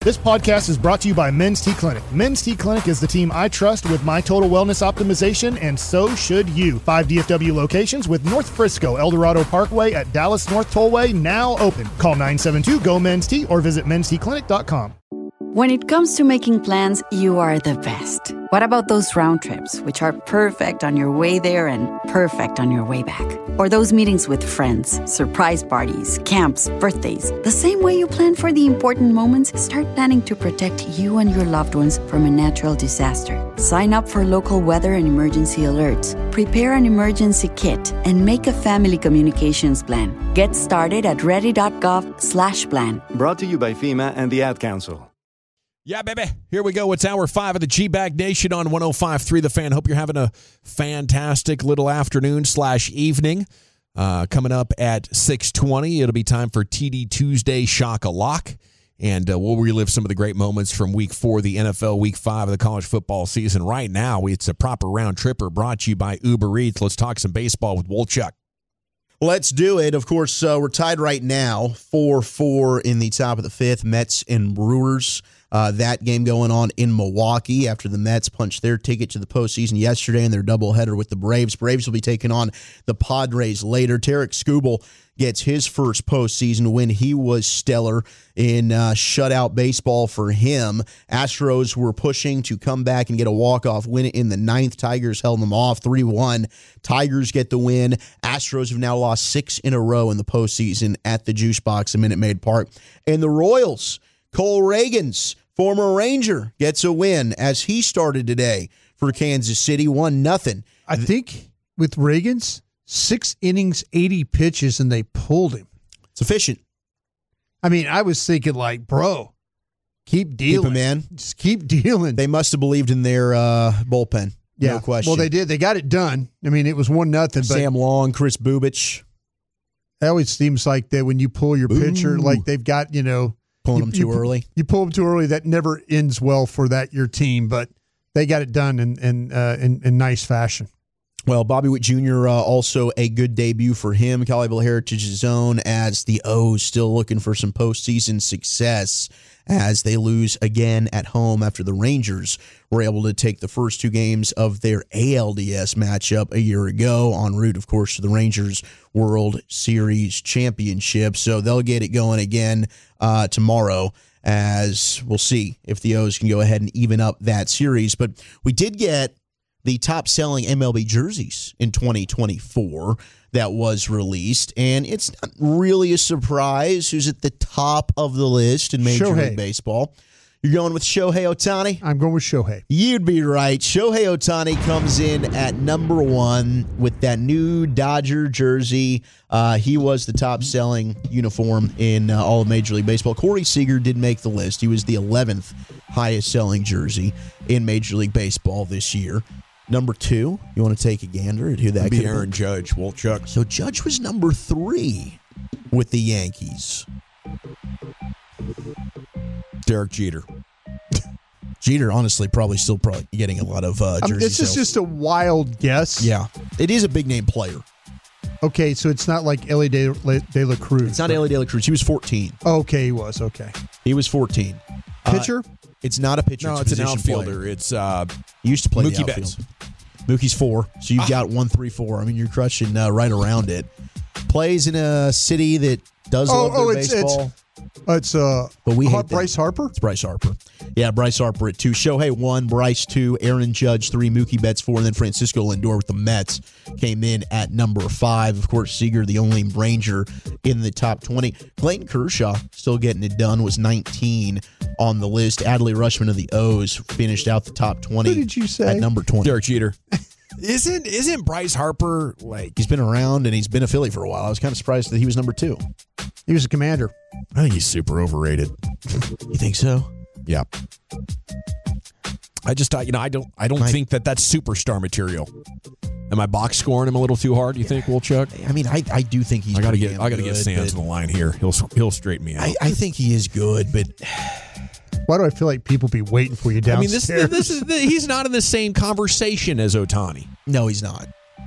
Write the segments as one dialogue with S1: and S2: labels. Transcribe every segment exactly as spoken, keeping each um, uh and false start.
S1: This podcast is brought to you by Men's T Clinic. Men's T Clinic is the team I trust with my total wellness optimization, and so should you. Five D F W locations with North Frisco, El Dorado Parkway at Dallas North Tollway now open. Call nine seven two, G O, Men's T or visit mens t clinic dot com.
S2: When it comes to making plans, you are the best. What about those round trips, which are perfect on your way there and perfect on your way back? Or those meetings with friends, surprise parties, camps, birthdays. The same way you plan for the important moments, start planning to protect you and your loved ones from a natural disaster. Sign up for local weather and emergency alerts. Prepare an emergency kit and make a family communications plan. Get started at ready.gov slash plan.
S3: Brought to you by FEMA and the Ad Council.
S4: Yeah, baby. Here we go. It's hour five of the G-Bag Nation on one oh five point three The Fan. Hope you're having a fantastic little afternoon slash evening. Uh, coming up at six twenty, it'll be time for T D Tuesday Shock-a-Lock. And uh, we'll relive some of the great moments from week four, the N F L week five of the college football season. Right now, it's a proper round tripper brought to you by Uber Eats. Let's talk some baseball with Wolchuk.
S5: Let's do it. Of course, uh, we're tied right now, four four in the top of the fifth, Mets and Brewers. Uh, that game going on in Milwaukee after the Mets punched their ticket to the postseason yesterday in their doubleheader with the Braves. Braves will be taking on the Padres later. Tarek Skubal gets his first postseason win. He was stellar in uh, shutout baseball for him. Astros were pushing to come back and get a walk-off win in the ninth. Tigers held them off three one. Tigers get the win. Astros have now lost six in a row in the postseason at the Juice Box in Minute Maid Park. And the Royals, Cole Reagans, former Ranger, gets a win as he started today for Kansas City, one nothing.
S6: I think with Reagans, six innings, eighty pitches, and they pulled him.
S5: It's efficient.
S6: I mean, I was thinking like, bro, keep dealing.
S5: Keep him in.
S6: Just keep dealing.
S5: They must have believed in their uh, bullpen.
S6: Yeah.
S5: No question.
S6: Well, they did. They got it done. I mean, it was one nothing.
S5: Sam Long, Chris Bubich.
S6: It always seems like that when you pull your pitcher,
S5: Ooh.
S6: like they've got, you know,
S5: Pulling
S6: you,
S5: them too
S6: you,
S5: early.
S6: You pull them too early. That never ends well for that your team, but they got it done in in uh, in, in nice fashion.
S5: Well, Bobby Witt Junior Uh, also a good debut for him. Colleyville Heritage's own, as the O's still looking for some postseason success as they lose again at home after the Rangers were able to take the first two games of their A L D S matchup a year ago, en route, of course, to the Rangers World Series Championship. So they'll get it going again uh, tomorrow, as we'll see if the O's can go ahead and even up that series. But we did get the top-selling M L B jerseys in twenty twenty-four that was released, and it's not really a surprise who's at the top of the list in Major
S6: Shohei.
S5: League Baseball. You're going with Shohei Ohtani?
S6: I'm going with Shohei.
S5: You'd be right. Shohei Ohtani comes in at number one with that new Dodger jersey. Uh, he was the top-selling uniform in uh, all of Major League Baseball. Corey Seager did make the list. He was the eleventh highest-selling jersey in Major League Baseball this year. Number two, you want to take a gander at who that
S4: That'd be
S5: could
S4: Aaron Judge, Wolchuk.
S5: So Judge was number three with the Yankees.
S4: Derek Jeter.
S5: Jeter, honestly, probably still probably getting a lot of uh,
S6: Um,
S5: jersey
S6: this is
S5: sales.
S6: just a wild guess.
S5: Yeah, it is a big-name player.
S6: Okay, so it's not like Ellie De, De La Cruz.
S5: It's not Ellie De La Cruz. He was fourteen.
S6: Okay, he was. Okay.
S5: He was fourteen.
S6: Pitcher?
S5: Uh, it's not a pitcher.
S4: No,
S5: it's,
S4: it's
S5: a
S4: an
S5: position
S4: outfielder.
S5: player.
S4: It's uh,
S5: He used to play
S4: Mookie
S5: the outfield.
S4: Betts.
S5: Mookie's four, so you've got one, three, four. I mean, you're crushing uh, right around it. Plays in a city that does
S6: Oh,
S5: love their
S6: oh, it's- it's-
S5: baseball.
S6: It's uh,
S5: But we
S6: Har-
S5: hate that.
S6: Bryce Harper?
S5: It's Bryce Harper. Yeah, Bryce Harper at two. Shohei one, Bryce two, Aaron Judge three, Mookie Betts four, and then Francisco Lindor with the Mets came in at number five. Of course, Seager, the only Ranger in the top twenty. Clayton Kershaw still getting it done, was nineteen on the list. Adley Rutschman of the O's finished out the top twenty.
S6: What did you say?
S5: At number twenty.
S4: Derek Jeter. Isn't isn't Bryce Harper like
S5: He's been around and he's been a Philly for a while. I was kind of surprised that he was number two.
S6: He was a commander.
S4: I think he's super overrated.
S5: You think so?
S4: Yeah. I just, uh, you know, I don't, I don't
S5: My-
S4: think that that's superstar material. Am I box scoring him a little too hard? You think, Wolchuk?
S5: I mean, I, I do think he's
S4: I gotta
S5: pretty
S4: get,
S5: damn
S4: I gotta
S5: good,
S4: get Sands
S5: but
S4: on the line here. He'll, he'll straighten me out.
S5: I, I think he is good, but
S6: Why do I feel like people be waiting for you
S4: I mean,
S6: downstairs?
S4: this, this is, he's not in the same conversation as Ohtani.
S5: no, he's not.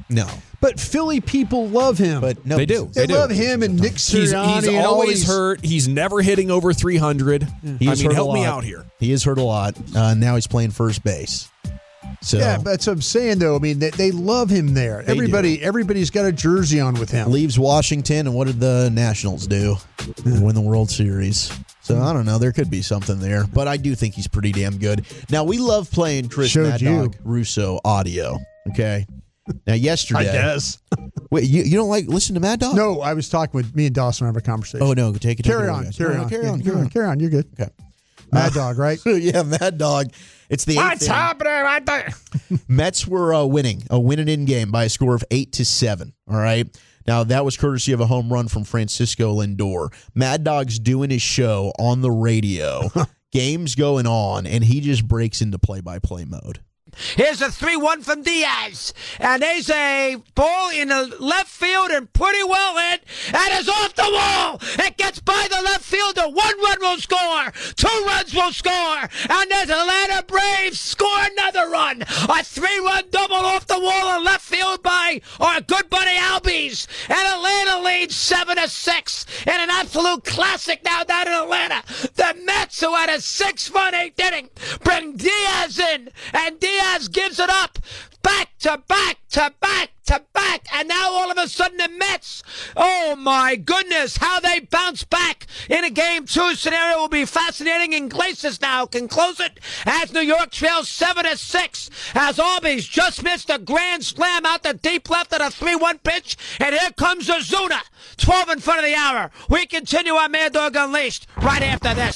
S5: No.
S6: But Philly people love him.
S5: But no,
S4: They do.
S6: they,
S4: They do.
S6: love him and Nick
S4: He's,
S6: Sirianni.
S4: he's
S6: and all
S4: always
S6: these-
S4: hurt. He's never hitting over three hundred.
S5: He
S4: I
S5: has
S4: mean,
S5: hurt a
S4: help me
S5: lot.
S4: out here.
S5: He has hurt a lot. Uh, now he's playing first base. So
S6: Yeah, but that's what I'm saying, though. I mean, they, they love him there.
S5: They
S6: Everybody,
S5: do.
S6: everybody's got a jersey on with him.
S5: leaves Washington, and what did the Nationals do? Win the World Series. So I don't know. There could be something there, but I do think he's pretty damn good. Now we love playing Chris
S6: Showed
S5: Mad
S6: you.
S5: Dog Russo audio. Okay. Now yesterday,
S6: I guess.
S5: Wait, you, you don't like listen to Mad Dog?
S6: No, I was talking with me and Dawson have a conversation.
S5: Oh no, take it.
S6: carry
S5: take it
S6: on,
S5: away.
S6: carry
S5: No, no,
S6: on,
S5: carry
S6: Yeah,
S5: on,
S6: carry
S5: carry
S6: on,
S5: on.
S6: carry on. You're good.
S5: Okay.
S6: Mad Dog, right?
S5: yeah, Mad Dog. It's the
S6: What's
S5: eighth inning.
S6: happening right there?
S5: Mets were uh, winning, a winning in game by a score of eight to seven. All right. Now that was courtesy of a home run from Francisco Lindor. Mad Dog's doing his show on the radio. Game's going on, and he just breaks into play-by-play mode.
S7: Here's a three one from Diaz. And there's a ball in the left field and pretty well hit. And it's off the wall. It gets by the left fielder. One run will score. Two runs will score. And there's Atlanta Braves score another run. A three-run double off the wall in left field by our good buddy Albies. And Atlanta leads seven to six in an absolute classic now down in Atlanta. The Mets, who had a six-run eighth inning, bring Diaz in. And Diaz Diaz gives it up back to back to back to back, and now all of a sudden the Mets, oh my goodness, how they bounce back in a game two scenario will be fascinating. Iglesias now can close it as New York trails seven to six as Albies just missed a grand slam out the deep left at a three one pitch, and here comes Ozuna, twelve in front of the hour. We continue our Mad Dog Unleashed right after this.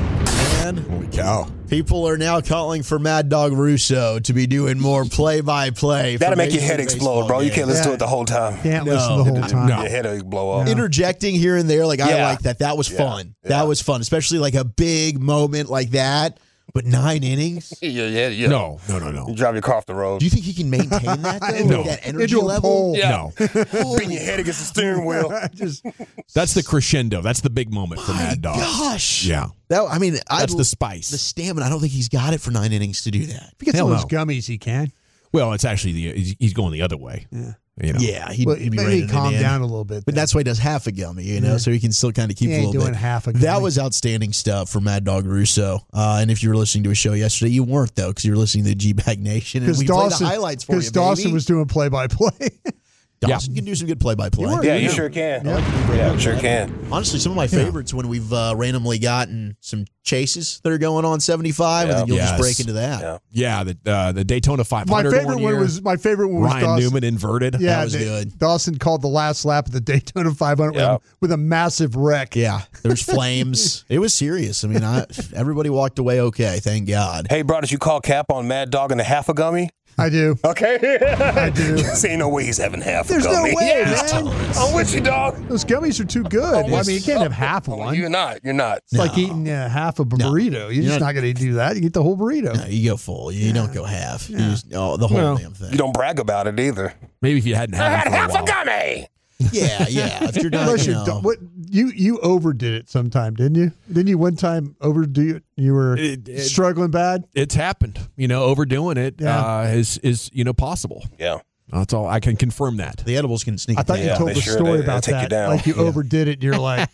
S5: Man, holy cow. People are now calling for Mad Dog Russo to be doing more play-by-play.
S8: That'll
S5: for
S8: make your
S5: Major
S8: head
S5: League
S8: explode,
S5: Baseball
S8: bro. You
S5: games.
S8: can't listen
S6: Yeah.
S8: to it the whole time.
S6: Can't
S5: No.
S6: listen the whole time.
S8: Your head will blow up.
S5: Interjecting here and there, like I
S8: Yeah.
S5: like that. That was
S8: Yeah.
S5: fun.
S8: Yeah.
S5: That was fun, especially like a big moment like that. But nine innings?
S8: Yeah, yeah, yeah.
S4: No, no, no, no.
S8: You drive your car off the road.
S5: Do you think he can maintain that though?
S4: No.
S5: With that energy
S6: Into a
S5: level?
S6: pole.
S8: Yeah.
S4: No.
S8: Beating your head against the steering wheel.
S6: Just
S4: That's the crescendo. That's the big moment for
S5: My
S4: Mad Dog.
S5: gosh.
S4: Yeah.
S5: That I mean, I
S4: That's the spice.
S5: The stamina. I don't think he's got it for nine innings to do that.
S6: if he gets
S4: Hell
S6: those
S4: no.
S6: gummies, he can.
S4: Well, it's actually the he's, he's going the other way.
S6: Yeah.
S4: You know.
S5: Yeah, he'd,
S6: Well,
S5: he'd be
S6: maybe
S5: reining it
S6: calm
S5: in.
S6: down a little bit.
S5: But
S6: then.
S5: that's why he does half a gummy, you know,
S6: Yeah.
S5: so he can still kind of keep
S6: He
S5: a
S6: ain't
S5: little
S6: doing
S5: bit.
S6: half a
S5: That
S6: gummy.
S5: was outstanding stuff for Mad Dog Russo. Uh, and if you were listening to a show yesterday, you weren't though, because you were listening to G-Bag Nation, and
S6: because
S5: we
S6: Dawson,
S5: played the highlights for you.
S6: because Dawson
S5: baby.
S6: was doing play by play.
S5: Dawson can do some good play-by-play.
S6: You were.
S8: Yeah, you sure can. Yeah, sure can.
S5: Honestly, some of my favorites when we've uh, randomly gotten some chases that are going on seventy-five, and then you'll
S4: Yes.
S5: just break into that.
S8: Yeah.
S4: Yeah, the uh, the Daytona five
S6: My
S4: hundred.
S6: favorite one
S4: year.
S6: was my favorite one was
S4: Ryan
S6: Dawson.
S4: Newman inverted.
S6: Yeah,
S5: That was
S6: the-
S5: good.
S6: Dawson called the last lap of the Daytona five hundred
S8: Yeah.
S6: with, with a massive wreck.
S5: Yeah, there's flames. It was serious. I mean, I, everybody walked away okay, thank God.
S8: Hey, bro, did you call Cap on Mad Dog and a half a gummy?
S6: I do.
S8: Okay.
S6: I do.
S8: See, ain't no way he's having half
S6: There's
S8: a
S6: no
S8: gummy.
S6: way,
S8: Yeah.
S6: man.
S8: I'm with you, dog.
S6: Those gummies are too good.
S8: I'm
S6: I
S8: with
S6: mean, you can't have half of
S8: Oh,
S6: one.
S8: You're not. You're not.
S6: It's like
S5: No.
S6: eating uh, half of a
S5: No.
S6: burrito. You're
S5: You're
S6: just
S5: not-
S6: not going to do that. You get the whole burrito.
S5: No, you go full. You don't go half. You just, oh, the whole
S4: Well,
S5: damn thing.
S8: You don't brag about it either.
S4: Maybe if you hadn't
S8: I
S4: had
S8: had
S4: him for a
S8: half a
S4: while.
S8: gummy.
S5: Yeah, yeah. If you're not,
S6: Unless
S5: you
S6: you're
S5: know,
S6: do- what you you overdid it sometime, didn't you? Didn't you one time overdo it? You were
S4: It- it-
S6: struggling bad.
S4: It's happened. You know, overdoing it
S6: Yeah.
S4: uh, is is you know possible.
S8: Yeah.
S4: That's all I can confirm that.
S5: the edibles can sneak.
S6: I thought
S5: in.
S6: you
S8: Yeah,
S6: told
S8: they
S6: the
S8: sure-
S6: story
S8: they- they'll
S6: about
S8: take you
S6: that.
S8: down.
S6: Like you
S5: Yeah.
S6: overdid it. You're like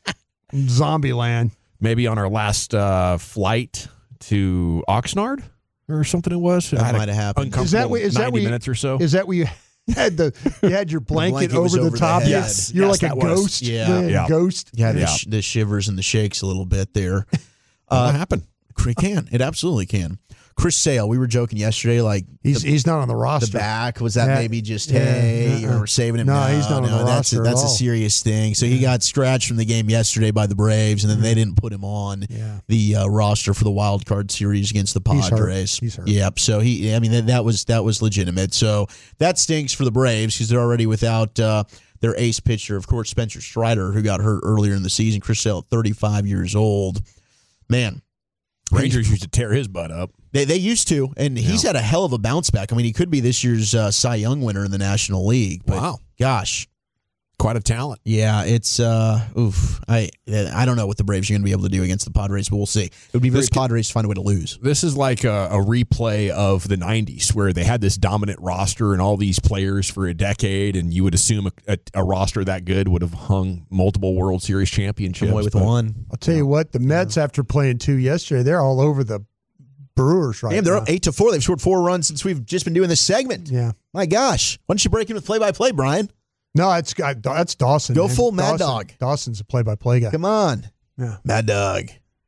S6: zombie land.
S4: Maybe on our last uh, flight to Oxnard or something, it was.
S5: That
S4: I had a
S5: might have happened.
S4: Uncomfortable
S6: Is that what- is that
S4: ninety
S6: what you-
S4: minutes or so.
S6: Is that where you had the you had your blanket,
S5: blanket
S6: over
S5: was
S6: the
S5: over the
S6: top?
S5: head.
S6: You're-
S5: Yes,
S6: You're
S4: yes,
S6: like a
S4: that was.
S6: ghost.
S5: Yeah.
S6: Yeah, ghost.
S5: Yeah, the,
S4: Yeah.
S5: sh- the shivers and the shakes a little bit there. Uh,
S4: what happened?
S5: It can. It absolutely can. Chris Sale, we were joking yesterday, like
S6: He's
S5: the,
S6: he's not on the
S5: the
S6: roster.
S5: back was that
S6: Yeah.
S5: maybe just
S6: Yeah.
S5: hey
S6: Uh-uh.
S5: or saving him?
S6: No, he's not on the
S5: that's a,
S6: roster at
S5: that's a
S6: all.
S5: serious thing. So he got scratched from the game yesterday by the Braves, and then they didn't put him on
S6: Yeah.
S5: the uh, roster for the wild card series against the
S6: He's hurt.
S5: Padres.
S6: He's hurt.
S5: Yep. So he, I mean, that, that was that was legitimate. So that stinks for the Braves because they're already without uh, their ace pitcher, of course, Spencer Strider, who got hurt earlier in the season. Chris Sale, at thirty-five years old, man.
S4: Rangers used to tear his butt up.
S5: They they used to, and he's had a hell of a bounce back. I mean, he could be this year's uh, Cy Young winner in the National League. But
S4: Wow.
S5: gosh,
S4: quite a talent.
S5: Yeah, it's uh, oof. I I don't know what the Braves are going to be able to do against the Padres, but we'll see. It would be very
S4: This-
S5: Padres to find a way to lose.
S4: This is like a, a replay of the nineties where they had this dominant roster and all these players for a decade, and you would assume a, a, a roster that good would have hung multiple World Series championships.
S5: Come away with
S4: but-
S5: one.
S6: I'll tell you what, the Mets, after playing two yesterday, they're all over the Brewers right
S5: Damn, they're
S6: now.
S5: up eight to four. They've scored four runs since we've just been doing this segment.
S6: Yeah.
S5: My gosh, why don't you break in with play-by-play, Brian?
S6: No, it's I, that's Dawson.
S5: Go
S6: man.
S5: full Mad
S6: Dawson-
S5: Dog.
S6: Dawson's a play-by-play guy.
S5: Come on,
S6: Yeah.
S5: Mad Dog.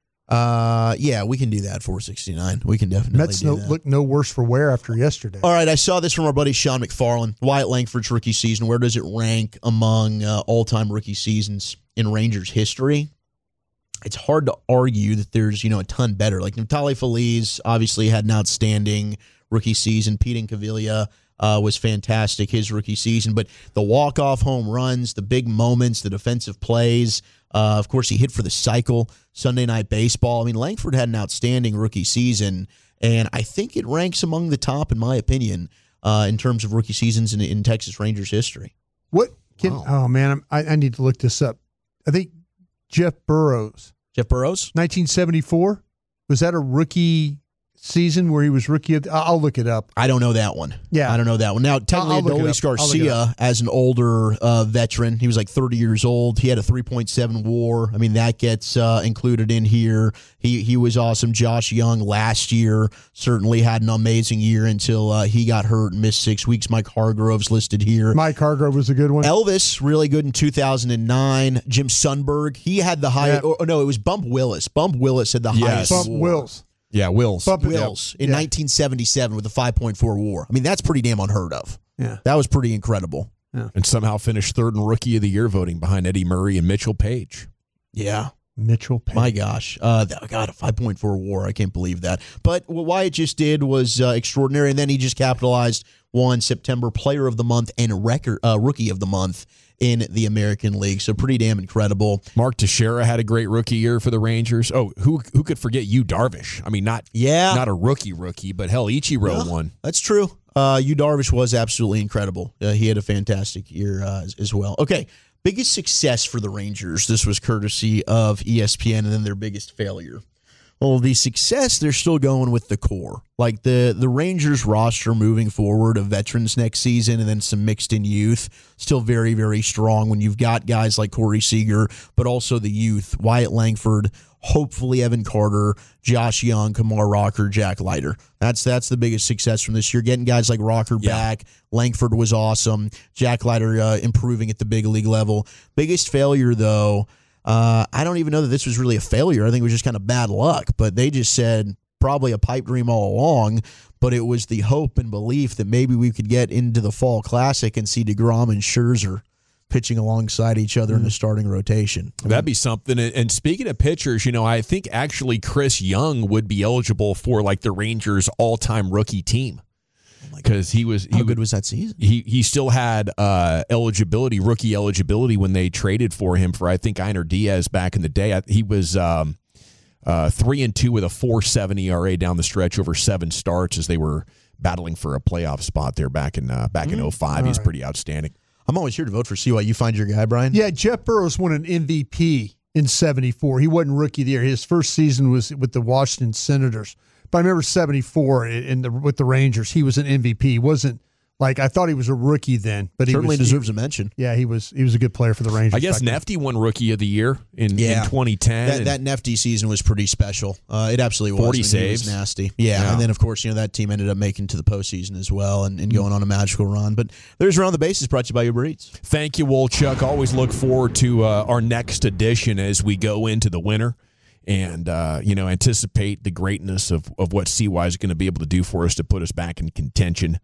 S5: Uh, yeah, we can do that. four sixty-nine. We can definitely
S6: Mets
S5: do
S6: no,
S5: that.
S6: look no worse for wear after yesterday.
S5: All right, I saw this from our buddy Sean McFarland. Wyatt Langford's rookie season. Where does it rank among uh, all-time rookie seasons in Rangers history? It's hard to argue that there's, you know, a ton better. Like Natali Feliz obviously had an outstanding rookie season. Pete Incaviglia uh, was fantastic his rookie season. But the walk-off home runs, the big moments, the defensive plays, uh, of course, he hit for the cycle, Sunday Night Baseball. I mean, Langford had an outstanding rookie season, and I think it ranks among the top, in my opinion, uh, in terms of rookie seasons in, in Texas Rangers history.
S6: What can?
S5: Wow.
S6: Oh man, I'm, I, I need to look this up. I think Jeff Burrows,
S5: Jeff Burrows?
S6: nineteen seventy-four, was that a rookie season where he was rookie of the, I'll look it up.
S5: I don't know that one.
S6: Yeah.
S5: I don't know that one. Now, technically,
S6: I'll look it
S5: Adolis
S6: up. I'll look it
S5: Garcia, as an older uh, veteran, he was like thirty years old. He had a three point seven WAR. I mean, that gets uh, included in here. He he was awesome. Josh Young last year certainly had an amazing year until uh, he got hurt and missed six weeks. Mike Hargrove's listed here.
S6: Mike Hargrove was a good one.
S5: Elvis, really good in two thousand nine. Jim Sundberg, he had the highest.
S6: Yeah.
S5: Oh, no, it was Bump Willis. Bump Willis had the
S4: Yes.
S5: highest
S6: Bump
S5: WAR.
S6: Wills.
S4: Yeah, Wills.
S6: Bump
S5: Wills in
S6: Yeah.
S5: nineteen seventy-seven with a five point four WAR. I mean, that's pretty damn unheard of.
S6: Yeah.
S5: That was pretty incredible.
S4: And somehow finished third in Rookie of the Year voting behind Eddie Murray and Mitchell Page.
S5: Yeah.
S6: Mitchell Page.
S5: My gosh. Uh, th- God, a five point four WAR. I can't believe that. But what Wyatt just did was uh, extraordinary. And then he just capitalized, won September Player of the Month and record uh, Rookie of the Month in the American League. So pretty damn incredible.
S4: Mark Teixeira had a great rookie year for the Rangers. Oh, who who could forget Yu Darvish? I mean, not
S5: Yeah.
S4: not a rookie rookie, but hell, Ichiro
S5: Yeah.
S4: won.
S5: That's true. Uh, Yu Darvish was absolutely incredible. Uh, he had a fantastic year uh, as, as well. Okay, biggest success for the Rangers. This was courtesy of E S P N, and then their biggest failure. Well, the success, they're still going with the core. Like the, the Rangers roster moving forward of veterans next season and then some mixed in youth, still very, very strong when you've got guys like Corey Seager, but also the youth, Wyatt Langford, hopefully Evan Carter, Josh Young, Kamar Rocker, Jack Leiter. That's that's the biggest success from this year. Getting guys like Rocker
S4: Yeah.
S5: back. Langford was awesome. Jack Leiter uh, improving at the big league level. Biggest failure, though, uh, I don't even know that this was really a failure. I think it was just kind of bad luck. But they just said probably a pipe dream all along. But it was the hope and belief that maybe we could get into the Fall Classic and see DeGrom and Scherzer pitching alongside each other in the starting rotation.
S4: That'd be something. And and speaking of pitchers, you know, I think actually Chris Young would be eligible for like the Rangers' all-time rookie team because he was he
S5: How
S4: would-
S5: good was that season?
S4: He he still had uh, eligibility, rookie eligibility when they traded for him for I think Einer Diaz back in the day. I, he was um, uh, three and two with a four seven E R A down the stretch over seven starts as they were battling for a playoff spot there back in uh, back in oh five. He's pretty outstanding.
S5: I'm always here to vote for C Y. You find your guy, Brian?
S6: Yeah, Jeff Burrows won an M V P in seventy-four. He wasn't rookie of the year. His first season was with the Washington Senators. But I remember seventy-four in in the with the Rangers. He was an M V P. He wasn't like I thought he was a rookie then, but he
S5: Certainly
S6: was,
S5: deserves
S6: he,
S5: a mention.
S6: Yeah, he was he was a good player for the Rangers.
S4: I guess
S6: back then.
S4: Nefty won rookie of the year in,
S5: Yeah.
S4: in twenty ten.
S5: That,
S4: and-
S5: that Nefty season was pretty special. Uh, it absolutely was.
S4: forty
S5: I mean, he
S4: saves.
S5: was nasty. Yeah.
S4: Yeah.
S5: And then, of course, you know, that team ended up making to the postseason as well and, and going on a magical run. But there's Around the Bases brought to you by Uber Eats.
S4: Thank you, Wolchuk. Always look forward to uh, our next edition as we go into the winter and, uh, you know, anticipate the greatness of, of what C Y is going to be able to do for us to put us back in contention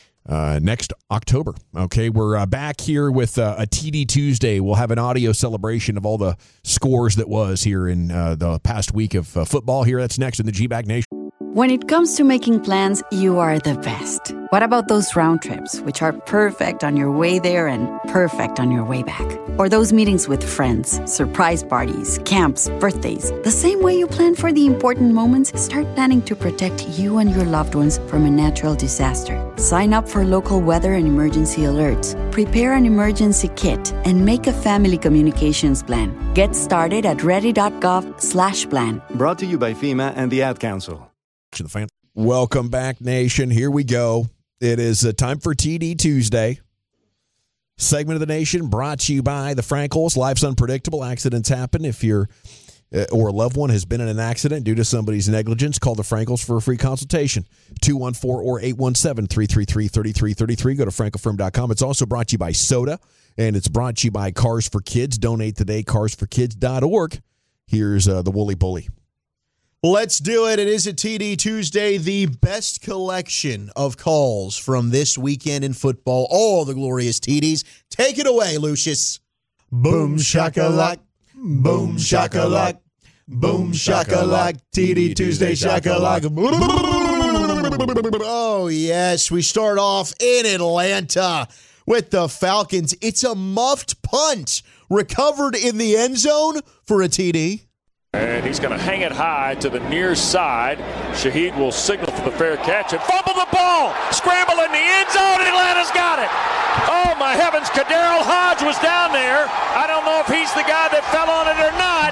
S4: uh, next October. Okay, we're uh, back here with uh, a T D Tuesday. We'll have an audio celebration of all the scores that was here in uh, the past week of uh, football here. That's next in the G-Bag Nation.
S2: When it comes to making plans, you are the best. What about those round trips, which are perfect on your way there and perfect on your way back? Or those meetings with friends, surprise parties, camps, birthdays? The same way you plan for the important moments, start planning to protect you and your loved ones from a natural disaster. Sign up for local weather and emergency alerts. Prepare an emergency kit and make a family communications plan. Get started at ready.gov slash plan.
S3: Brought to you by FEMA and the Ad Council.
S4: To the fan. Welcome back, Nation. Here we go. It is uh, time for T D Tuesday. Segment of the Nation brought to you by the Frankels. Life's unpredictable. Accidents happen. If you're uh, or a loved one has been in an accident due to somebody's negligence, call the Frankels for a free consultation. two one four or eight one seven, three three three, three three three three. Go to frankel firm dot com. It's also brought to you by Soda, and it's brought to you by Cars for Kids. Donate today, cars for kids dot org. Here's uh, the Woolly Bully.
S5: Let's do it. It is a T D Tuesday, the best collection of calls from this weekend in football. All the glorious T Ds. Take it away, Lucius.
S6: Boom shakalak, boom shakalak, boom shakalak, T D Tuesday shakalak.
S5: Oh, yes. We start off in Atlanta with the Falcons. It's a muffed punt recovered in the end zone for a T D.
S9: And he's going to hang it high to the near side. Shaheed will signal for the fair catch and fumble the ball. Scramble in the end zone. Atlanta's got it. Oh, my heavens. Kadarrell Hodge was down there. I don't know if he's the guy that fell on it or not.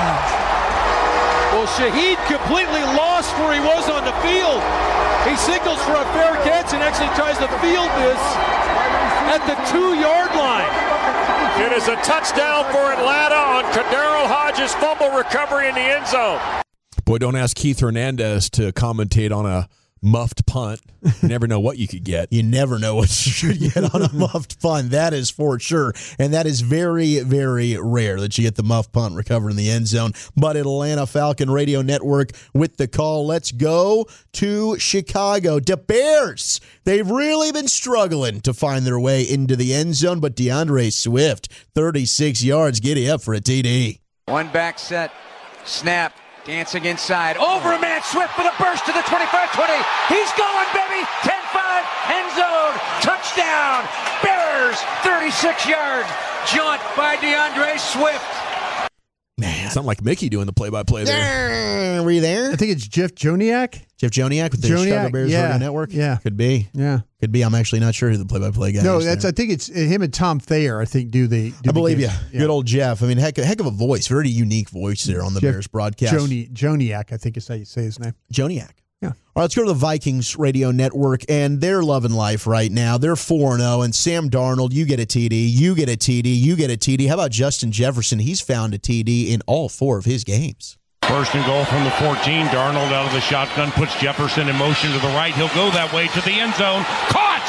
S10: Well, Shaheed completely lost where he was on the field. He signals for a fair catch and actually tries to field this at the two-yard line.
S9: It is a touchdown for Atlanta on Kadarrell Hodge's fumble recovery in the end zone.
S4: Boy, don't ask Keith Hernandez to commentate on a muffed punt. You never know what you could get.
S5: You never know what you could get on a muffed punt. That is for sure. And that is very, very rare that you get the muffed punt recovered in the end zone. But Atlanta Falcon Radio Network with the call. Let's go to Chicago. The Bears. They've really been struggling to find their way into the end zone. But DeAndre Swift, thirty-six yards, giddy up for a T D.
S11: One back set. Snap. Dancing inside, over a man, Swift for the burst to the twenty-five twenty. He's going, baby. ten five, end zone, touchdown. Bears, thirty-six yards. Jaunt by DeAndre Swift.
S5: Man,
S4: sound like Mickey doing the play-by-play there.
S5: Were you there?
S6: I think it's Jeff Joniak.
S5: Jeff Joniak with the
S6: Joniak,
S5: Chicago Bears
S6: yeah,
S5: Radio Network?
S6: Yeah.
S5: Could be.
S6: Yeah.
S5: Could be. I'm actually not sure who the play-by-play guy
S6: no,
S5: is.
S6: No, that's.
S5: there.
S6: I think it's him and Tom Thayer, I think, do the do
S5: I believe
S6: the
S5: you.
S6: yeah.
S5: Good old Jeff. I mean, heck, heck of a voice. Very unique voice there on the
S6: Jeff
S5: Bears broadcast.
S6: Joni, Joniak, I think is how you say his name.
S5: Joniak.
S6: Yeah.
S5: All right, let's go to the Vikings Radio Network, and they're loving life right now. They're four and oh, and Sam Darnold, you get a T D, you get a T D, you get a T D. How about Justin Jefferson? He's found a T D in all four of his games.
S12: First and goal from the fourteen. Darnold out of the shotgun, puts Jefferson in motion to the right. He'll go that way to the end zone. Caught!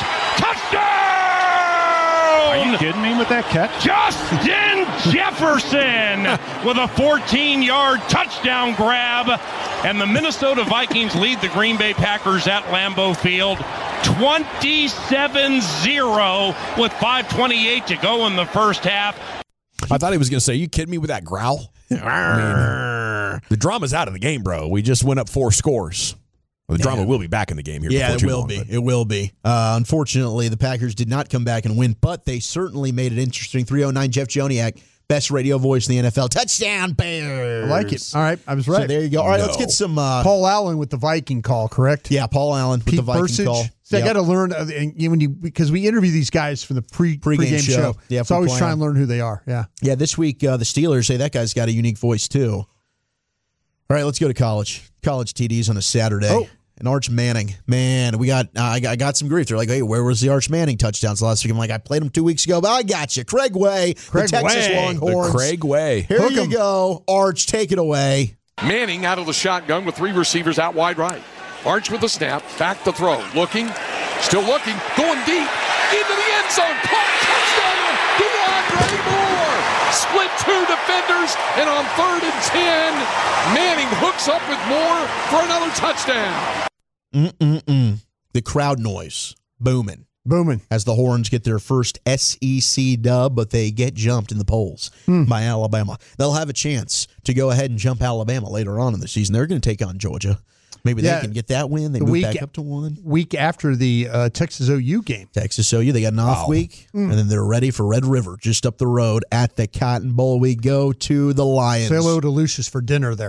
S12: Touchdown!
S13: Are you kidding me with that catch?
S12: Justin Jefferson with a fourteen-yard touchdown grab. And the Minnesota Vikings lead the Green Bay Packers at Lambeau Field twenty-seven zero with five twenty-eight to go in the first half.
S4: I thought he was going to say, you kidding me with that growl? I mean, the drama's out of the game, bro. We just went up four scores. Well, the drama
S5: yeah.
S4: will be back in the game here.
S5: Yeah, it
S4: too
S5: will
S4: long,
S5: be.
S4: But.
S5: It will be. Uh, unfortunately, the Packers did not come back and win, but they certainly made it interesting. three oh nine, Jeff Joniak, best radio voice in the N F L. Touchdown, Bears.
S6: I like it. All right, I was right.
S5: So there you go. All right,
S4: no.
S5: let's get some. Uh,
S6: Paul Allen with the Viking call, correct?
S5: Yeah, Paul Allen with
S6: Pete
S5: the Viking
S6: Bursage.
S5: call.
S6: So
S5: yep.
S6: I got to learn uh, and when you because we interview these guys for the pre
S5: Pre-game
S6: pregame show.
S5: show. Yeah,
S6: so I always
S5: for
S6: try and learn who they are. Yeah.
S5: Yeah, this week uh, the Steelers say that guy's got a unique voice too. All right, let's go to college. College T Ds on a Saturday.
S6: Oh.
S5: And Arch Manning, man, we got uh, I got I got some grief. They're like, hey, where was the Arch Manning touchdowns last week? I'm like, I played him two weeks ago, but I got you. Craig Way,
S6: Craig
S5: the Texas
S6: Way.
S5: Longhorns.
S4: The Craig Way.
S5: Here
S6: Hook
S5: you
S6: 'em.
S5: go, Arch, take it away.
S14: Manning out of the shotgun with three receivers out wide right. Arch with the snap, back to throw, looking, still looking, going deep, into the end zone, caught, touchdown, DeAndre Moore, split two defenders, and on third and ten, Manning hooks up with Moore for another touchdown.
S5: Mm-mm-mm. The crowd noise, booming.
S6: Booming.
S5: As the Horns get their first S E C dub, but they get jumped in the polls
S6: Hmm.
S5: by Alabama. They'll have a chance to go ahead and jump Alabama later on in the season. They're going to take on Georgia. Maybe
S6: Yeah.
S5: they can get that win. They
S6: The
S5: move
S6: week-
S5: back up to one.
S6: Week after the uh, Texas O U game.
S5: Texas O U, they got an off
S4: Wow.
S5: week,
S6: Mm.
S5: and then they're ready for Red River just up the road at the Cotton Bowl. We go to the Lions.
S6: Say hello to Lucius for dinner there.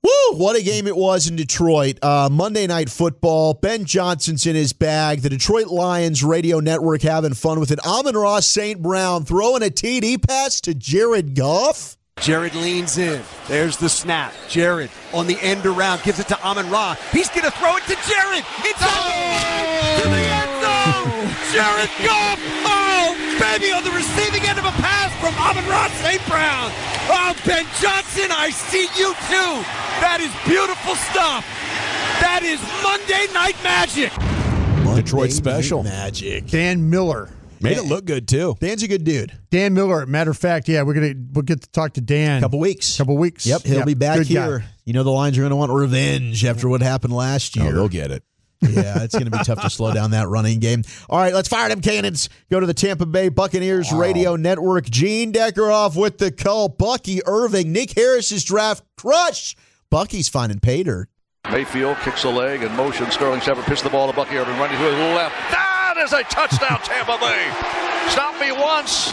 S5: Woo! What a game it was in Detroit. Uh, Monday Night Football. Ben Johnson's in his bag. The Detroit Lions radio network having fun with it. Amon-Ra Saint Brown throwing a T D pass to Jared Goff.
S13: Jared leans in. There's the snap. Jared on the end around gives it to Amon-Ra. He's going to throw it to Jared. It's oh! to the end zone. Jared Goff. Oh, baby, on the receiving end of a pass from Amon-Ra Saint Brown. Oh, Ben Johnson, I see you too. That is beautiful stuff. That is Monday Night Magic.
S5: Monday
S4: Detroit special.
S5: Magic.
S6: Dan Miller.
S4: Made it look good, too.
S5: Dan's a good dude.
S6: Dan Miller. Matter of fact, yeah, we're gonna we'll get to talk to Dan.
S5: Couple weeks.
S6: Couple weeks.
S5: Yep, he'll
S6: yep.
S5: be back
S6: Good
S5: here.
S6: guy.
S5: You know the Lions are going to want revenge after what happened last year.
S4: Oh, they'll get it.
S5: Yeah, it's going to be tough to slow down that running game. All right, let's fire them cannons. Go to the Tampa Bay Buccaneers
S4: wow.
S5: Radio Network. Gene Deckerhoff with the call. Bucky Irving. Nick Harris's draft crush. Bucky's finding pay dirt.
S15: Mayfield kicks a leg in motion. Sterling Shepard pitched the ball to Bucky Irving, running to his left. That is a touchdown, Tampa Bay. Stop me once.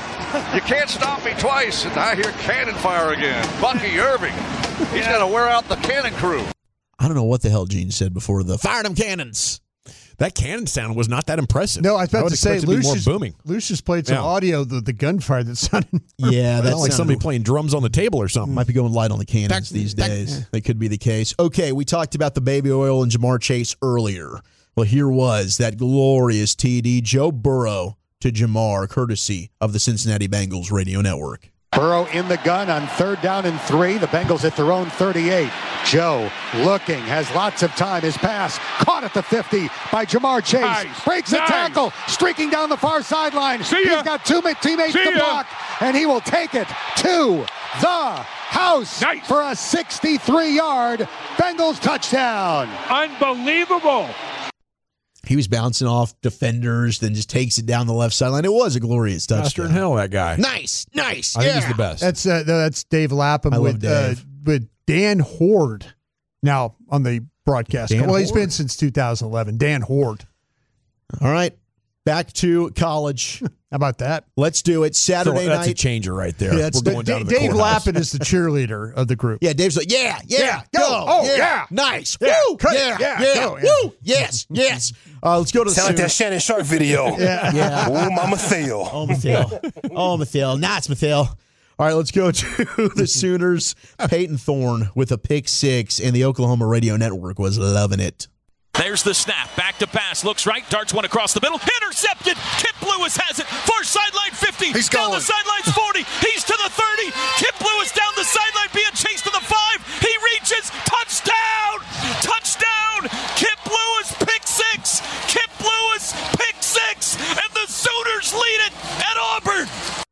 S15: You can't stop me twice. And I hear cannon fire again. Bucky Irving. He's going to wear out the cannon crew.
S5: I don't know what the hell Gene said before the fire them cannons.
S4: That cannon sound was not that impressive.
S6: No, I was about
S4: I
S6: to say,
S4: it to be more
S6: Lucius,
S4: booming.
S6: Lucius played some
S4: Yeah.
S6: audio, the, the gunfire that sounded.
S5: Yeah, that's
S4: like somebody playing drums on the table or something.
S5: Might be going light on the cannons these days. That could be the case. Okay, we talked about the baby oil and Jamar Chase earlier. Well, here was that glorious T D, Joe Burrow to Jamar, courtesy of the Cincinnati Bengals Radio Network.
S16: Burrow in the gun on third down and three. The Bengals at their own thirty-eight. Joe looking, has lots of time. His pass caught at the fifty by Jamar Chase.
S14: Nice.
S16: Breaks
S14: Nice.
S16: a tackle, streaking down the far sideline.
S14: See ya.
S16: He's got two teammates
S14: See
S16: to
S14: ya.
S16: block, and he will take it to the house
S14: Nice.
S16: for a sixty-three-yard Bengals touchdown.
S14: Unbelievable.
S5: He was bouncing off defenders, then just takes it down the left sideline. It was a glorious touchdown.
S4: Faster than hell, that guy.
S5: Nice, nice.
S4: I
S5: yeah.
S4: think he's the best.
S6: That's uh, that's Dave Lapham
S5: I love
S6: with
S5: Dave.
S6: Uh, with Dan Horde now on the broadcast.
S5: Dan
S6: well, he's
S5: Horde?
S6: been since two thousand eleven. Dan Horde.
S5: All right, back to college.
S6: How about that?
S5: Let's do it. Saturday
S4: So that's
S5: night.
S4: a changer right there.
S5: Yeah, that's
S4: We're
S5: the-
S4: going down to the
S6: Dave
S4: courthouse.
S6: Lapham is the cheerleader of the group.
S5: Yeah, Dave's like, yeah, yeah,
S6: Yeah,
S5: go.
S6: go. Oh, yeah.
S5: Nice.
S6: Yeah,
S5: Woo.
S6: cut it.
S5: Yeah,
S6: Yeah,
S5: yeah,
S6: go, yeah.
S5: Woo. Yes, yes. Uh, let's go to the
S8: Sound like that
S5: Sooners.
S8: Shannon Sharp video.
S6: Yeah.
S5: Yeah.
S8: Oh, Mama Theo.
S5: Oh, Mathil. Oh, Mathil. Nice, Mathil. All right, let's go to the Sooners. Peyton Thorne with a pick six, and the Oklahoma Radio Network was loving it.
S17: There's the snap. Back to pass. Looks right. Darts one across the middle. Intercepted. Kip Lewis has it. Far sideline fifty.
S8: He's
S17: down
S8: going.
S17: the sidelines forty. He's to the thirty. Kip Lewis down the sideline being chased to the five. He reaches. Touchdown. Touchdown. Kip Lewis pick six. Kip Lewis pick six. And the Sooners lead it at Auburn.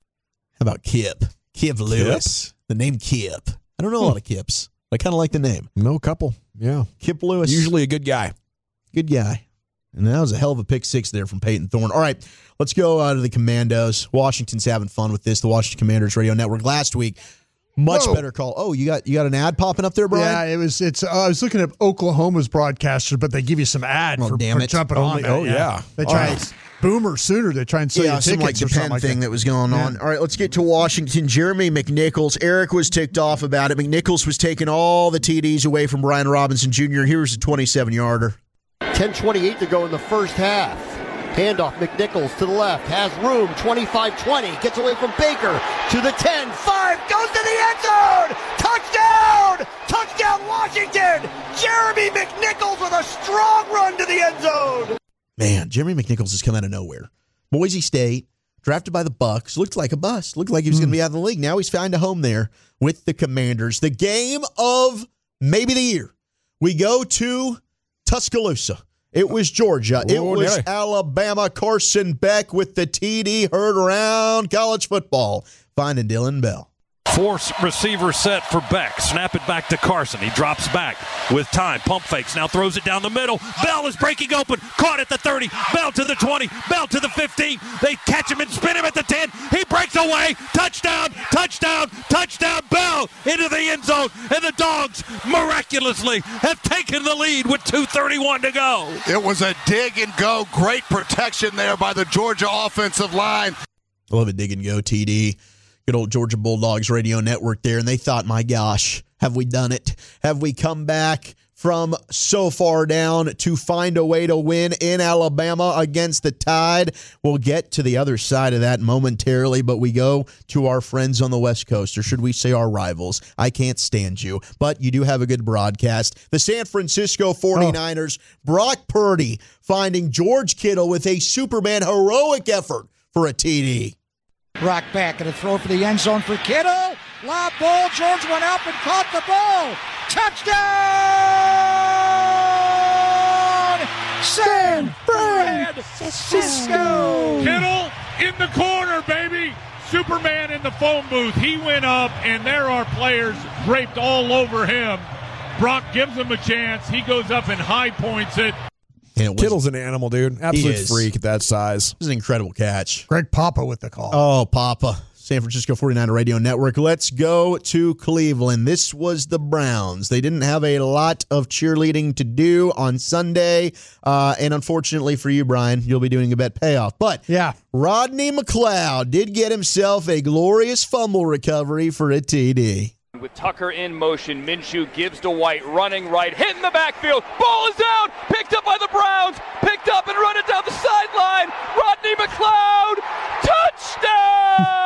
S5: How about Kip? Kip Lewis. The name Kip. I don't know a lot of Kips. I kind of like the name.
S4: No couple. Yeah.
S5: Kip Lewis.
S4: Usually a good guy.
S5: Good guy. And that was a hell of a pick six there from Peyton Thorne. All right, let's go uh, to the Commandos. Washington's having fun with this. The Washington Commanders Radio Network last week. Much
S6: Whoa.
S5: better call. Oh, you got you got an ad popping up there, Brian?
S6: Yeah, it was. It's. Uh, I was looking at Oklahoma's broadcaster, but they give you some ad
S5: Oh,
S6: for,
S5: damn
S6: for
S5: it.
S6: jumping
S4: Only-
S6: on.
S4: oh,
S6: that,
S4: yeah.
S6: They
S5: All
S6: try
S5: right.
S6: and Boomer Sooner. They try and sell
S5: Yeah,
S6: you
S5: some
S6: tickets
S5: like
S6: or
S5: Japan
S6: something like
S5: thing
S6: that.
S5: that was going on. All right, let's get to Washington. Jeremy McNichols. Eric was ticked off about it. McNichols was taking all the T Ds away from Brian Robinson Junior Here's a twenty-seven-yarder.
S18: ten twenty-eight to go in the first half. Handoff, McNichols to the left, has room, twenty-five twenty, gets away from Baker to the ten, five, goes to the end zone! Touchdown! Touchdown Washington! Jeremy McNichols with a strong run to the end zone!
S5: Man, Jeremy McNichols has come out of nowhere. Boise State, drafted by the Bucks, looked like a bust. Looked like he was going to be out of the league. Now he's found a home there with the Commanders. The game of maybe the year. We go to Tuscaloosa. It was Georgia. It
S4: Oh,
S5: was
S4: yeah.
S5: Alabama. Carson Beck with the T D heard around college football. Finding Dylan Bell.
S12: Four receiver set for Beck. Snap it back to Carson. He drops back with time. Pump fakes. Now throws it down the middle. Bell is breaking open. Caught at the thirty. Bell to the twenty. Bell to the fifteen. They catch him and spin him at the ten. He breaks away. Touchdown. Touchdown. Touchdown. Bell into the end zone. And the Dogs miraculously have taken the lead with two thirty-one to go.
S19: It was a dig and go. Great protection there by the Georgia offensive line.
S5: I love it, dig and go, T D. Good old Georgia Bulldogs Radio Network there. And they thought, my gosh, Have we done it? Have we come back from so far down to find a way to win in Alabama against the Tide? We'll get to the other side of that momentarily, but we go to our friends on the West Coast, or should we say our rivals? I can't stand you, but you do have a good broadcast. The San Francisco forty-niners, oh. Brock Purdy finding George Kittle with a Superman heroic effort for a T D.
S20: Brock back and a throw for the end zone for Kittle. Lob ball. George went up and caught the ball. Touchdown! San Francisco!
S21: Kittle in the corner, baby. Superman in the phone booth. He went up, and there are players draped all over him. Brock gives him a chance. He goes up and high points it.
S4: it Kittle's an animal, dude. Absolute freak at that size.
S5: It was an incredible catch.
S6: Greg Papa with the call.
S5: Oh, Papa. San Francisco forty-niner Radio Network. Let's go to Cleveland. This was the Browns. They didn't have a lot of cheerleading to do on Sunday, uh, and unfortunately for you, Brian, you'll be doing a bet payoff. But
S6: yeah,
S5: Rodney McLeod did get himself a glorious fumble recovery for a T D.
S22: With Tucker in motion, Minshew gives to White, running right, hitting the backfield. Ball is down, picked up by the Browns, picked up and running down the sideline. Rodney McLeod, touchdown!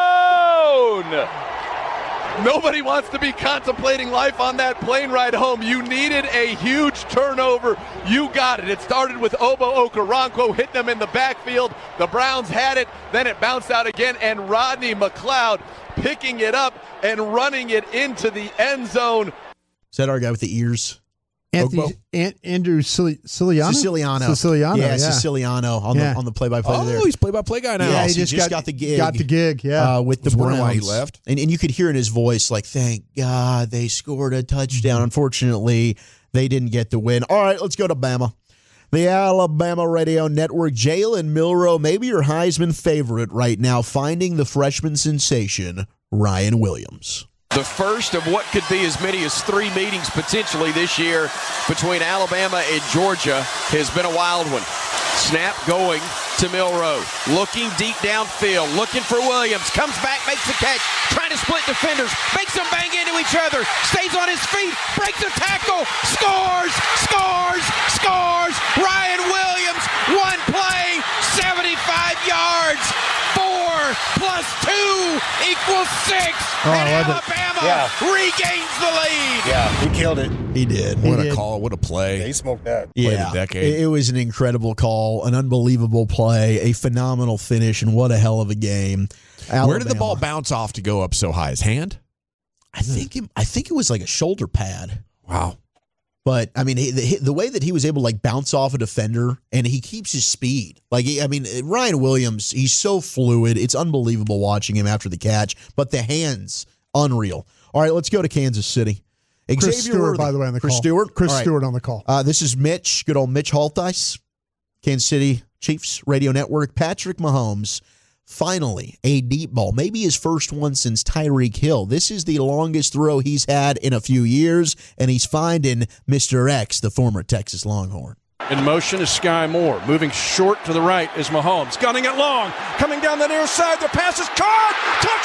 S23: Nobody wants to be contemplating life on that plane ride home. You needed a huge turnover. You got it. It started with Obo Okoronkwo hitting them in the backfield. The Browns had it. Then it bounced out again, and Rodney McLeod picking it up and running it into the end zone.
S5: Is that our guy with the ears?
S6: Anthony, An- Andrew Siciliano?
S5: Siciliano.
S6: Siciliano,
S5: yeah.
S6: yeah.
S5: Siciliano on,
S6: yeah.
S5: the, on the play-by-play
S4: oh,
S5: there.
S4: he's play-by-play guy now.
S5: Yeah,
S6: he
S5: he
S6: just,
S5: just
S6: got,
S5: got the gig.
S6: Got the gig, yeah.
S5: Uh, with the Browns.
S4: Why he left.
S5: And, and you could hear in his voice, like, thank God they scored a touchdown. Mm-hmm. Unfortunately, they didn't get the win. All right, let's go to Bama. The Alabama Radio Network, Jalen Milroe, maybe your Heisman favorite right now, finding the freshman sensation, Ryan Williams.
S24: The first of what could be as many as three meetings potentially this year between Alabama and Georgia has been a wild one. Snap going to Milroe. Looking deep downfield. Looking for Williams. Comes back, makes the catch. Trying to split defenders. Makes them bang into each other. Stays on his feet. Breaks a tackle. Scores! Scores! Scores! Ryan Williams. One play. seventy-five yards. Four plus two equals six.
S6: Oh,
S24: and
S6: I love
S24: Alabama
S6: it.
S24: Yeah. regains the lead.
S8: Yeah, he killed it.
S5: He did.
S4: What
S5: he
S4: a
S5: did.
S4: call. What a play.
S8: Yeah, he smoked that.
S4: Play
S5: Yeah,
S4: of the decade.
S5: it, it was an incredible call, an unbelievable play, a phenomenal finish, and what a hell of a game. Alabama.
S4: Where did the ball bounce off to go up so high? His hand?
S5: I think it, I think it was like a shoulder pad.
S4: Wow.
S5: But, I mean, he, the, the way that he was able to, like, bounce off a defender, and he keeps his speed. Like, he, I mean, Ryan Williams, he's so fluid. It's unbelievable watching him after the catch. But the hands, unreal. All right, let's go to Kansas City.
S6: Chris
S5: Xavier
S6: Stewart,
S5: Worthy.
S6: by the way, on the
S5: Chris
S6: call.
S5: Stewart?
S6: Chris
S5: All right.
S6: Stewart on the call.
S5: Uh, this is Mitch, good old Mitch Holthuis, Kansas City Chiefs Radio Network. Patrick Mahomes, finally, a deep ball. Maybe his first one since Tyreek Hill. This is the longest throw he's had in a few years, and he's finding Mister X, the former Texas Longhorn.
S10: In motion is Sky Moore. Moving short to the right is Mahomes. Gunning it long. Coming down the near side. The pass is caught.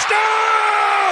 S10: Touchdown!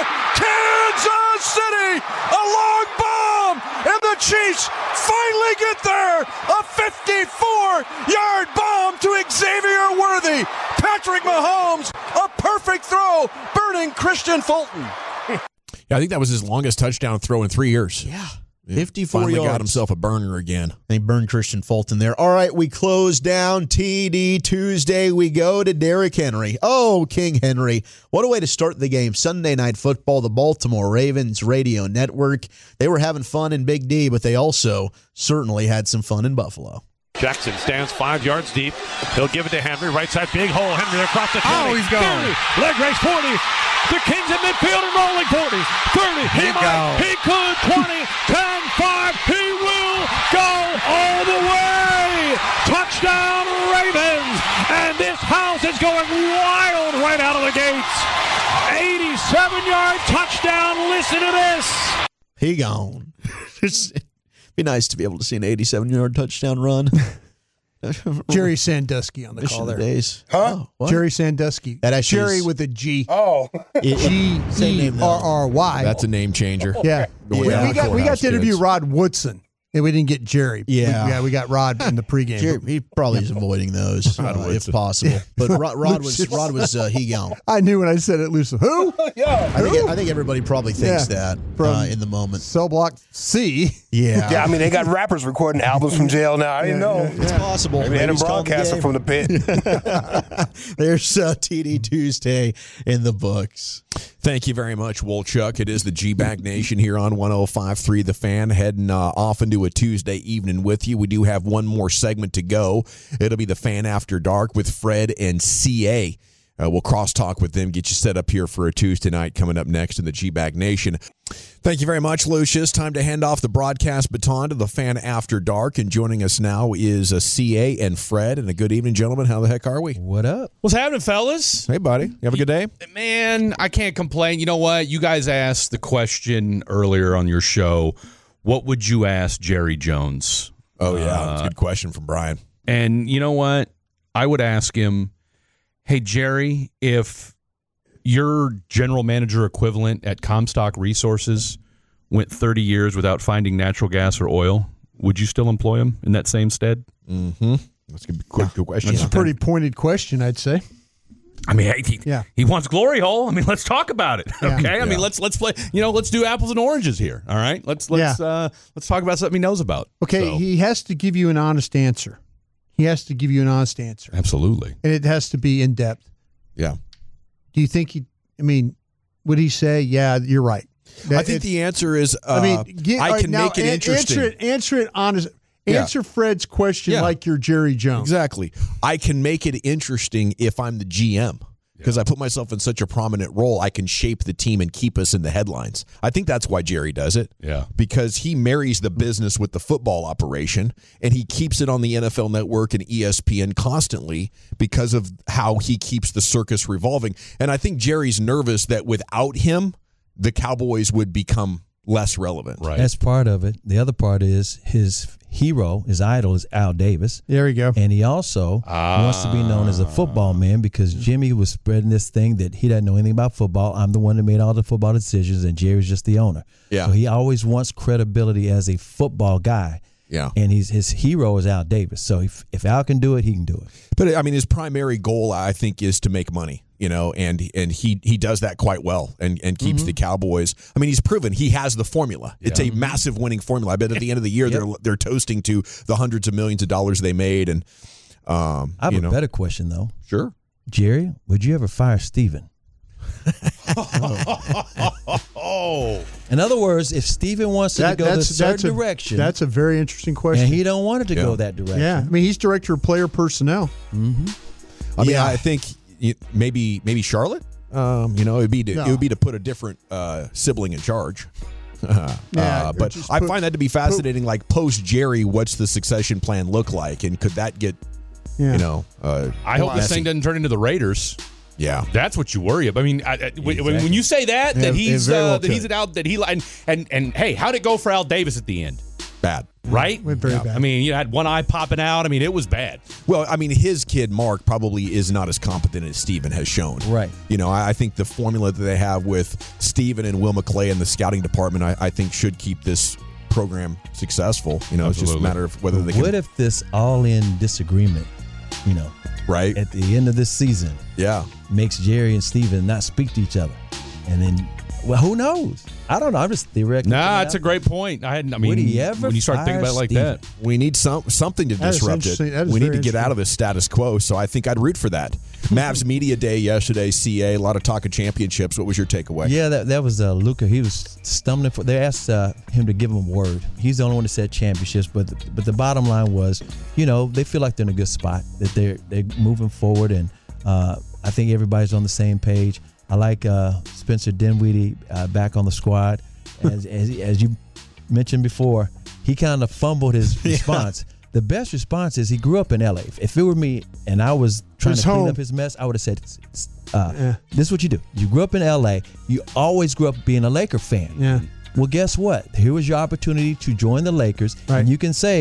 S10: Kansas City! A long bomb! And the Chiefs finally get there! A fifty-four-yard bomb to Xavier Worthy. Patrick Mahomes, a perfect throw, burning Christian Fulton.
S4: Yeah, I think that was his longest touchdown throw in three years.
S5: Yeah. fifty-four
S4: Finally
S5: yards.
S4: got himself a burner again.
S5: They burned Christian Fulton there. All right, we close down T D Tuesday. We go to Derrick Henry. Oh, King Henry. What a way to start the game. Sunday Night Football, the Baltimore Ravens Radio Network. They were having fun in Big D, but they also certainly had some fun in Buffalo.
S9: Jackson stands five yards deep. He'll give it to Henry. Right side, big hole. Henry across the twenty.
S8: Oh, he's gone.
S9: thirty, leg race, forty. The Kings in midfield and rolling forty. thirty. He,
S8: He
S9: might.
S8: go.
S9: He could. twenty. ten. five. He will go all the way. Touchdown Ravens. And this house is going wild right out of the gates. eighty-seven-yard touchdown. Listen to this.
S5: He gone. It'd be nice to be able to see an eighty-seven-yard touchdown run.
S6: Jerry Sandusky on the
S5: Mission
S6: call there.
S5: Days.
S1: Huh?
S5: Oh,
S6: Jerry Sandusky.
S5: That actually
S6: Jerry
S5: is-
S6: with a G.
S1: Oh.
S6: G E R R Y.
S4: That's a name changer.
S6: Yeah.
S4: Going
S6: We,
S4: down
S6: we
S4: the
S6: got we got
S4: courthouse,
S6: to interview
S4: kids.
S6: Rod Woodson, and we didn't get Jerry.
S5: Yeah.
S6: we, yeah, we got Rod in the pregame.
S5: Jerry, he probably is avoiding those uh, if possible.
S6: Yeah.
S5: But Rod, Rod was
S6: Lucius.
S5: Rod was uh, he gone.
S6: I knew when I said it, Lucius. Who?
S1: Yeah.
S5: I think I think everybody probably thinks
S6: Yeah.
S5: that
S6: From
S5: uh, in the moment.
S6: Cell Block C.
S5: Yeah.
S1: Yeah, I mean, they got rappers recording albums from jail now. I didn't
S6: Yeah,
S1: know.
S6: yeah,
S5: It's possible.
S1: Maybe they had a
S5: Ladies call the
S1: broadcaster
S5: game.
S1: from the pit.
S5: There's uh, T D Tuesday in the books.
S4: Thank you very much, Wolchuk. It is the G-Bag Nation here on one oh five point three The Fan, heading uh, off into a Tuesday evening with you. We do have one more segment to go. It'll be the Fan After Dark with Fred and C A. Uh, we'll cross-talk with them, get you set up here for a Tuesday night coming up next in the G-Bag Nation. Thank you very much, Lucius. Time to hand off the broadcast baton to the Fan After Dark. And joining us now is a C A and Fred. And a good evening, gentlemen. How the heck are we?
S2: What up?
S3: What's happening, fellas?
S4: Hey, buddy. You have a good day?
S3: Man, I can't complain. You know what? You guys asked the question earlier on your show, what would you ask Jerry Jones?
S4: Oh, yeah.
S3: Uh,
S4: That's a good question from Brian.
S3: And you know what? I would ask him, hey, Jerry, if your general manager equivalent at Comstock Resources went thirty years without finding natural gas or oil, would you still employ him in that same stead?
S4: Mm-hmm. That's a good, good, good question.
S6: That's a pretty pointed question, I'd say.
S3: I mean, he,
S6: Yeah.
S3: he wants glory hole. I mean, let's talk about it.
S6: Yeah.
S3: Okay. I mean,
S4: Yeah.
S3: let's let's play. You know, let's do apples and oranges here. All right. Let's let's
S6: Yeah.
S3: uh, let's talk about something he knows about.
S6: Okay,
S3: So-
S6: he has to give you an honest answer. He has to give you an honest answer,
S3: absolutely,
S6: and it has to be in depth.
S4: Yeah.
S6: Do you think he? I mean, would he say, "Yeah, you're right"?
S4: I think the answer is uh,
S6: I mean, get,
S4: I
S6: all right,
S4: can
S6: now,
S4: make it
S6: an-
S4: interesting.
S6: Answer it. Answer it honest.
S4: Yeah.
S6: Answer Fred's question
S4: Yeah.
S6: like you're Jerry Jones.
S4: Exactly. I can make it interesting if I'm the G M because I put myself in such a prominent role. I can shape the team and keep us in the headlines. I think that's why Jerry does it.
S3: Yeah.
S4: Because he marries the business with the football operation and he keeps it on the N F L Network and E S P N constantly because of how he keeps the circus revolving. And I think Jerry's nervous that without him, the Cowboys would become less relevant.
S3: Right.
S2: That's part of it. The other part is his hero, his idol is Al Davis.
S6: There we go.
S2: And he also wants to be known as a football man because Jimmy was spreading this thing that he doesn't know anything about football. I'm the one that made all the football decisions, and Jerry's just the owner.
S4: Yeah.
S2: So he always wants credibility as a football guy.
S4: Yeah.
S2: And he's his hero is Al Davis. So if, if Al can do it, he can do it.
S4: But I mean, his primary goal, I think, is to make money. You know, and and he he does that quite well, and and keeps
S2: Mm-hmm.
S4: the Cowboys. I mean, he's proven he has the formula. It's a massive winning formula. I bet at the end of the year, they're they're toasting to the hundreds of millions of dollars they made. And um,
S2: I have
S4: you
S2: a
S4: know,
S2: better question though.
S4: Sure,
S2: Jerry, would you ever fire Steven?
S3: Oh.
S2: In other words, if Steven wants it
S6: That-
S2: to go this certain
S6: that's a,
S2: direction,
S6: That's a very interesting question.
S2: and he don't want it to
S4: Yeah.
S2: go that direction.
S6: yeah, I mean, he's director of player personnel.
S2: Mm-hmm.
S4: I mean,
S6: Yeah.
S4: I think you- maybe maybe Charlotte. Um, you know, it'd be to,
S6: No.
S4: it would be to put a different uh, sibling in charge. Uh,
S6: Yeah, or
S4: but
S6: just
S4: I
S6: put-
S4: find that to be fascinating. Like post Jerry, what's the succession plan look like, and could that get
S6: Yeah.
S4: you know? Uh,
S3: I hope this
S4: messy?
S3: thing doesn't turn into the Raiders.
S4: Yeah,
S3: That's what you worry about. I mean, I, I, when, when
S2: Exactly.
S3: you say that,
S6: Yeah,
S3: that
S6: it
S3: he's
S6: very
S3: uh,
S6: well
S3: that he's
S6: could.
S3: an out that he and and and hey, how'd it go for Al Davis at the end?
S4: bad.
S3: Right?
S6: Went very bad.
S3: I mean, you had one eye popping out. I mean, it was bad.
S4: Well, I mean, his kid Mark probably is not as competent as Steven has shown.
S2: Right.
S4: You know, I, I think the formula that they have with Steven and Will McClay in the scouting department, I, I think should keep this program successful. You know, it's just a
S3: Absolutely.
S4: matter of whether they can.
S2: What if this all-in disagreement, you know,
S4: right
S2: at the end of this season,
S4: yeah,
S2: makes Jerry and Steven not speak to each other, and then, well, who knows? I don't know. I'm just theoretically.
S3: Nah, that's a great point. I hadn't. I mean,
S2: Would he ever
S3: when you start thinking about it like that,
S4: we need some something to
S6: That is
S4: disrupt it.
S6: interesting. That is
S4: We need
S6: very
S4: to get out
S6: interesting.
S4: of this status quo. So I think I'd root for that. Mavs Media Day yesterday. C A, a lot of talk of championships. What was your takeaway?
S2: Yeah, that that was uh, Luka. He was stumbling for. They asked uh, him to give them a word. He's the only one that said championships. But the, but the bottom line was, you know, they feel like they're in a good spot. That they're they're moving forward, and uh, I think everybody's on the same page. I like uh, Spencer Dinwiddie uh, back on the squad. As, as as you mentioned before, he kind of fumbled his response. The best response is he grew up in L A. If, if it were me and I was trying
S6: His
S2: to clean
S6: home.
S2: up his mess, I would have said, uh,
S6: Yeah.
S2: "This is what you do. You grew up in L A. You always grew up being a Laker fan.
S6: Yeah.
S2: Well, guess what? Here was your opportunity to join the Lakers,
S6: Right.
S2: and you can say."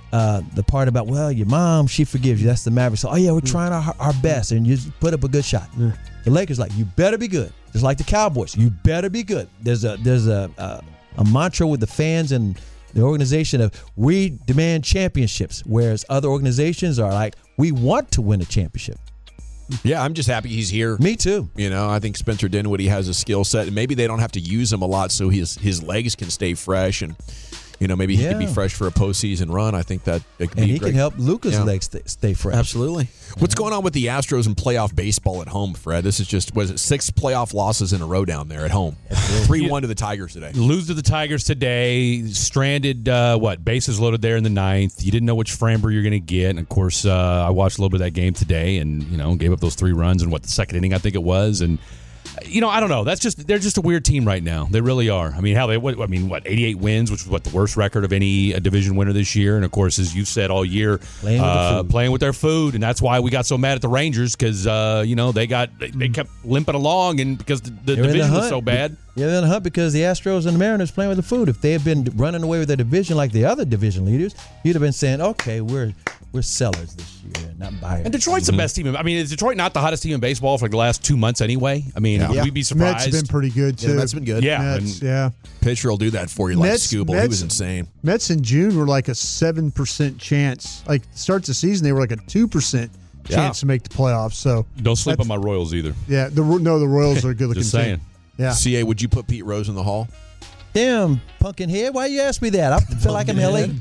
S2: uh, the part about, well, your mom, she forgives you. That's the Mavericks. So, oh, yeah, we're trying our, our best, and you put up a good shot. Yeah. The Lakers like, you better be good. Just like the Cowboys, you better be good. There's a there's a a, a mantra with the fans and the organization of we demand championships, whereas other organizations are like, we want to win a championship.
S4: Yeah, I'm just happy he's here.
S2: Me too.
S4: You know, I think Spencer Dinwiddie has a skill set, and maybe they don't have to use him a lot so his his legs can stay fresh, and you know, maybe he
S2: Yeah.
S4: could be fresh for a postseason run. I think that it could
S2: And
S4: be
S2: he
S4: great.
S2: can help Luka's
S4: Yeah.
S2: legs stay, stay fresh.
S4: Absolutely. What's going on with the Astros in playoff baseball at home, Fred? This is just, was it six playoff losses in a row down there at home? three one to the Tigers today.
S3: Lose to the Tigers today. Stranded, uh, what, bases loaded there in the ninth. You didn't know which Framber you're going to get. And, of course, uh, I watched a little bit of that game today and, you know, gave up those three runs in, what, the second inning, I think it was. And, you know, I don't know. That's just they're just a weird team right now. They really are. I mean, how they? What, I mean, what? eighty-eight wins, which was what the worst record of any uh, division winner this year. And of course, as you've said all year,
S2: Playing with
S3: uh,
S2: the food.
S3: playing with their food, and that's why we got so mad at the Rangers because uh, you know they got they, they kept limping along, and because the, the
S2: They're in
S3: division was
S2: hunt.
S3: so bad.
S2: Yeah, they're in the hunt because the Astros and the Mariners playing with the food. If they had been running away with their division like the other division leaders, you'd have been saying, okay, we're we're sellers this year, not buyers.
S3: And Detroit's the best team. In, I mean, is Detroit not the hottest team in baseball for like the last two months anyway? I mean,
S6: Yeah.
S3: we'd be surprised.
S6: Mets been pretty good, too.
S4: Yeah, that's been good.
S3: Yeah,
S6: Mets,
S3: and-
S6: yeah.
S4: Pitcher will do that for you like
S6: Mets-
S4: Scooble. He
S6: Mets-
S4: was insane.
S6: Mets in June were like a seven percent chance. Like, starts the season, they were like a two percent
S3: Yeah.
S6: chance to make the playoffs. So
S3: Don't sleep
S6: that's-
S3: on my Royals either.
S6: Yeah, the no, the Royals are a good-looking
S3: Just
S6: team.
S3: saying.
S6: Yeah.
S4: C A, would you put Pete Rose in the Hall?
S2: Damn, pumpkin head. Why you ask me that? I feel like I'm L A.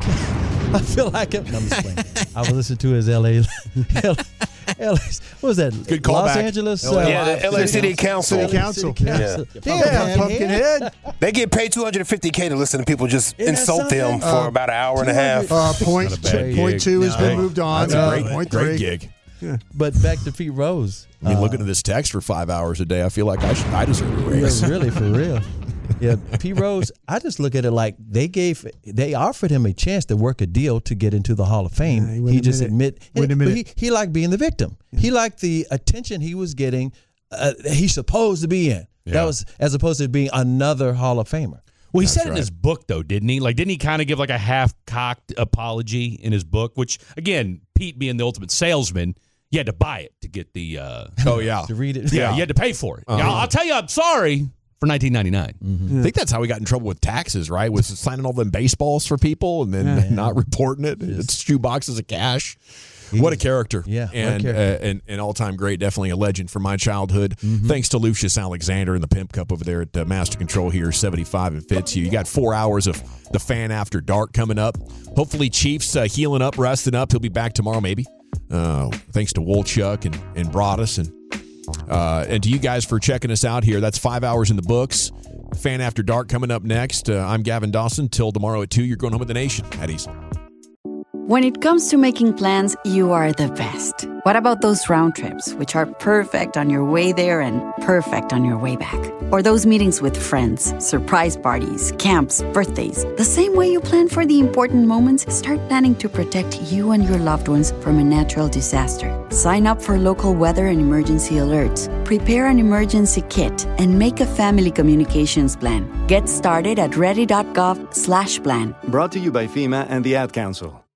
S2: I feel like I'm. No, I'm just playing. I was listening to his L A. L A. What was that?
S4: Good
S2: Los
S4: callback.
S2: Angeles.
S1: L A, yeah, the L A City Council.
S6: City Council.
S2: City
S6: Yeah.
S2: Council.
S1: Yeah.
S2: Damn,
S6: Yeah, Pumpkinhead.
S1: They get paid two hundred fifty K to listen to people just
S2: Isn't that
S1: insult them
S2: something?
S1: for about an hour and a half.
S6: Uh, point,
S3: Not a bad
S6: point
S3: gig.
S6: two has
S3: No.
S6: been moved on.
S4: That's a
S6: Uh,
S4: great,
S6: point
S4: great
S6: three.
S4: gig.
S2: But back to Pete Rose.
S4: I mean,
S2: Uh,
S4: looking at this text for five hours a day, I feel like I should, I deserve a raise.
S2: Yeah, really, for real. Yeah, Pete Rose, I just look at it like they gave, they offered him a chance to work a deal to get into the Hall of Fame.
S6: Yeah, he
S2: he
S6: wouldn't
S2: just
S6: admit it.
S2: admit,
S6: Wouldn't
S2: but
S6: admit
S2: he, he liked being the victim. He liked the attention he was getting. Uh, he's supposed to be in.
S3: Yeah.
S2: That was as opposed to being another Hall of Famer.
S3: Well, he
S4: That's
S3: said it in
S4: right.
S3: his book, though, didn't he? Like, didn't he kind of give like a half-cocked apology in his book? Which, again, Pete being the ultimate salesman, you had to buy it to get the. Uh,
S4: Oh, yeah.
S2: To read it,
S3: yeah, you had to pay for it. Yeah, I'll, I'll tell you, I'm sorry for nineteen ninety-nine.
S4: I think that's how we got in trouble with taxes, right? Was signing all them baseballs for people and then not reporting it. It's shoe boxes of cash. What a character.
S2: Yeah, what a
S4: And
S2: character.
S4: uh, an, an all-time great, definitely a legend from my childhood. Thanks to Lucius Alexander and the Pimp Cup over there at uh, Master Control here, seventy-five and Fitzhugh. You got four hours of the Fan After Dark coming up. Hopefully Chiefs uh, healing up, resting up. He'll be back tomorrow maybe. Uh, thanks to Wolchuk and, and Broadus and Uh, and to you guys for checking us out here. That's five hours in the books. Fan After Dark coming up next. Uh, I'm Gavin Dawson. Till tomorrow at two, you're going home with the nation at East.
S7: When it comes to making plans, you are the best. What about those round trips, which are perfect on your way there and perfect on your way back? Or those meetings with friends, surprise parties, camps, birthdays? The same way you plan for the important moments, start planning to protect you and your loved ones from a natural disaster. Sign up for local weather and emergency alerts. Prepare an emergency kit and make a family communications plan. Get started at ready.gov slash plan.
S11: Brought to you by FEMA and the Ad Council.